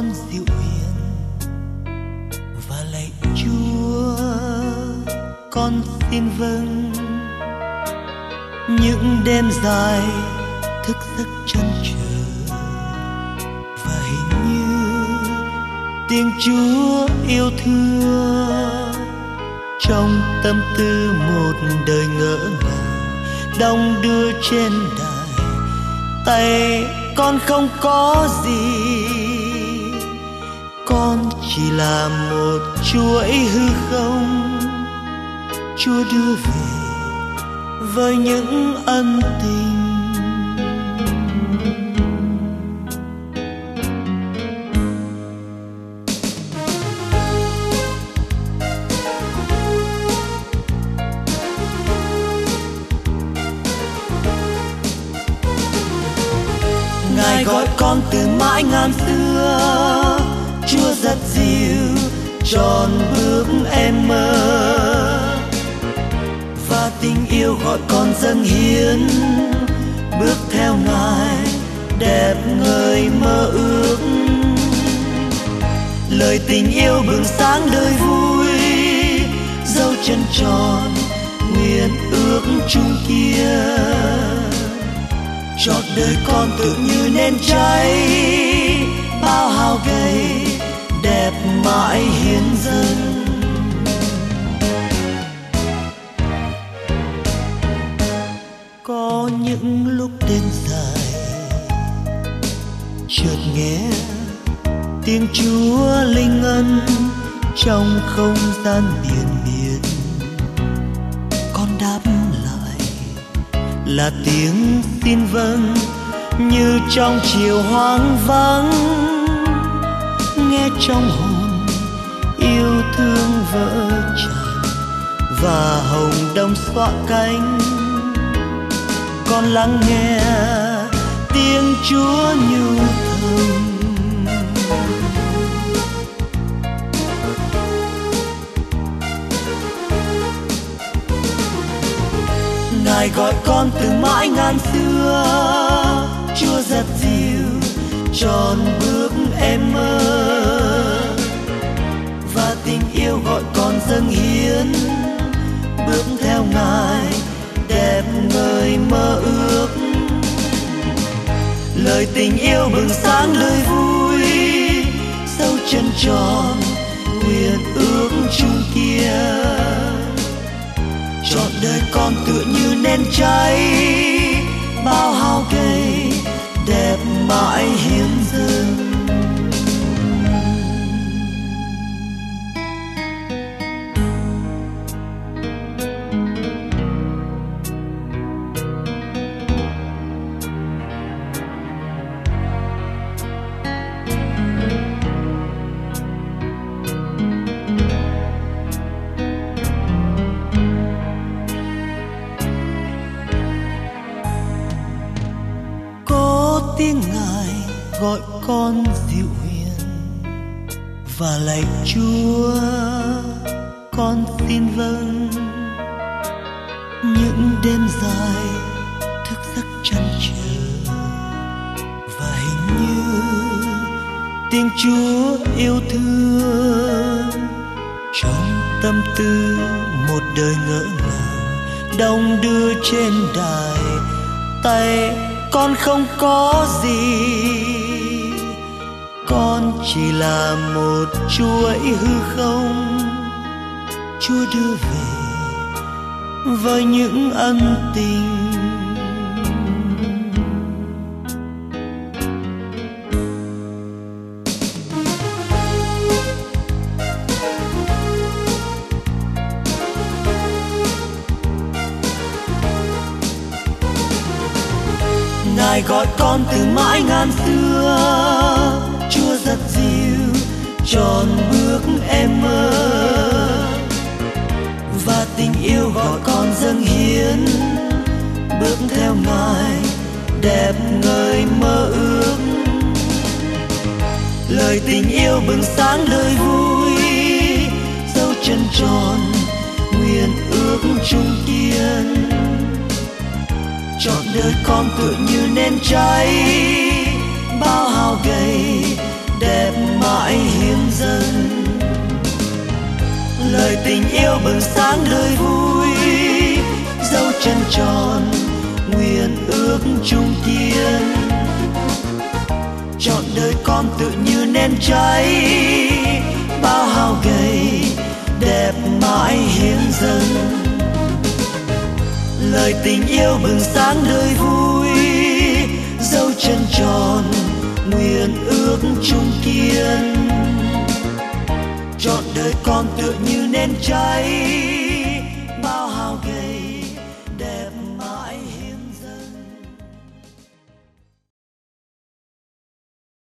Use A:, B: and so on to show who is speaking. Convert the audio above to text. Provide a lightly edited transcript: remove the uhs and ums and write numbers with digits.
A: con dịu hiền và lạy Chúa, con xin vâng những đêm dài thức giấc chân chờ, và hình như tiếng Chúa yêu thương trong tâm tư một đời ngỡ ngàng đong đưa trên đài. Tay con không có gì, con chỉ là một chuỗi hư không Chúa đưa về với những ân tình. Ngài gọi con từ mãi ngàn xưa, Chúa dắt dìu tròn bước em mơ, và tình yêu gọi con dâng hiến bước theo Ngài đẹp ngời mơ ước. Lời tình yêu bừng sáng đời vui, dấu chân tròn nguyện ước chung kia. Trọn đời con tự như nến cháy, bao hao gầy đẹp mãi hiến dâng. Có những lúc đêm dài chợt nghe tiếng Chúa linh ân trong không gian biển miền, con đáp lại là tiếng xin vâng như trong chiều hoang vắng. Nghe trong hồn yêu thương vỡ tràn và hồng đông xõa cánh, con lắng nghe tiếng Chúa nhu thầm. Ngài gọi con từ mãi ngàn xưa, Chúa dắt dìu tròn bước em mơ, và tình yêu gọi con dâng hiến bước theo Ngài đẹp ngời mơ ước. Lời tình yêu bừng sáng lời vui, dấu chân tròn nguyện ước chung kia. Trọn đời con tựa như nến cháy, bao hao gầy đẹp mãi hiến dâng. Tiếng Ngài gọi con dịu hiền và lạy Chúa, con xin vâng những đêm dài thức giấc chăn trở, và hình như tiếng Chúa yêu thương trong tâm tư một đời ngỡ ngàng đong đưa trên đài. Tay con không có gì, con chỉ là một chuỗi hư không Chúa đưa về với những ân tình. Ngài gọi con từ mãi ngàn xưa, Chúa dắt dìu tròn bước em mơ, và tình yêu gọi con dâng hiến bước theo Ngài đẹp ngời mơ ước. Lời tình yêu bừng sáng đời vui, dấu chân tròn nguyện ước chung kiên. Trọn đời con tựa như nến cháy, bao hao gầy đẹp mãi hiến dâng. Lời tình yêu bừng sáng đời vui, dấu chân tròn nguyện ước chung kiên. Trọn đời con tự như nén cháy, bao hao gầy đẹp mãi hiến dâng. Lời tình yêu bừng sáng đời vui, dấu chân tròn nguyện ước chung kiên. Trọn đời con tựa như nén cháy,